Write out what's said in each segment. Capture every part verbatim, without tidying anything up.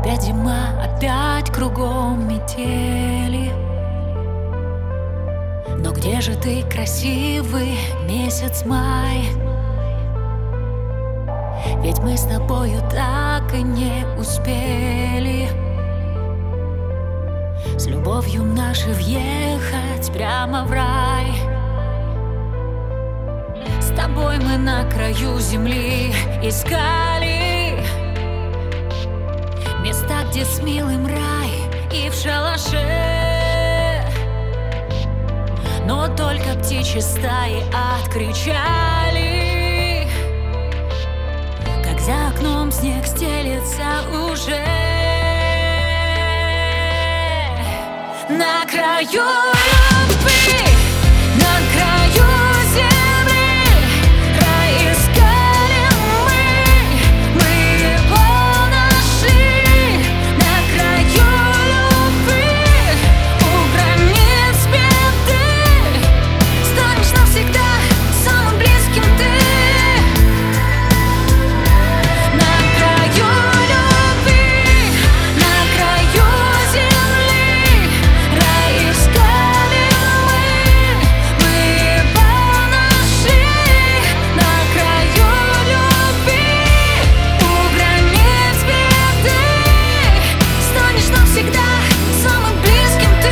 Опять зима, опять кругом метели. Но где же ты, красивый месяц май? Ведь мы с тобою так и не успели с любовью нашей въехать прямо в рай. С тобой мы на краю земли искали места, где с милым рай и в шалаше. Но только птичьи стаи откричали, как за окном снег стелется уже. На краю любви, на краю земли рай искали мы, мы его нашли. На краю любви, у границ беды, станешь навсегда самым близким ты. На краю любви, на краю земли рай искали мы, мы его нашли. На краю любви, у границ беды, станешь навсегда самым близким ты.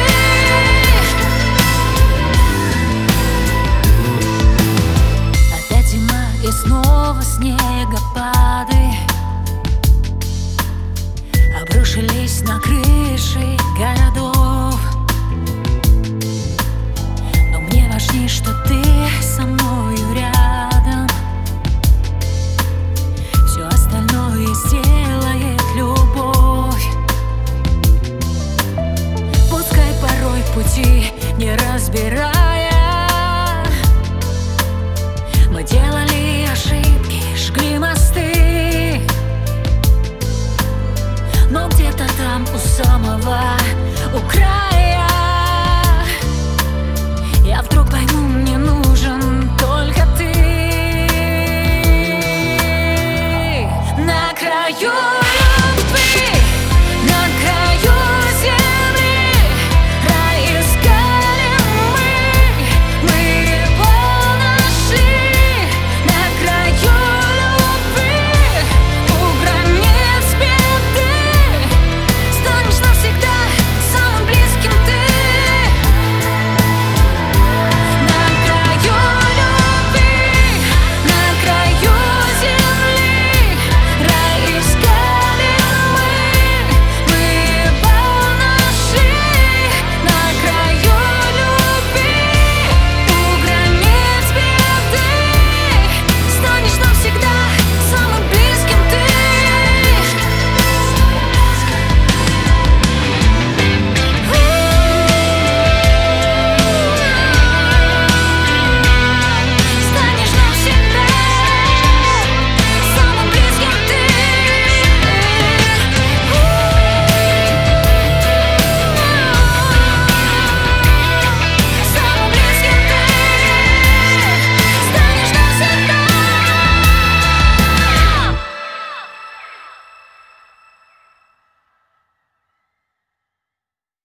Опять зима и снова снегопад.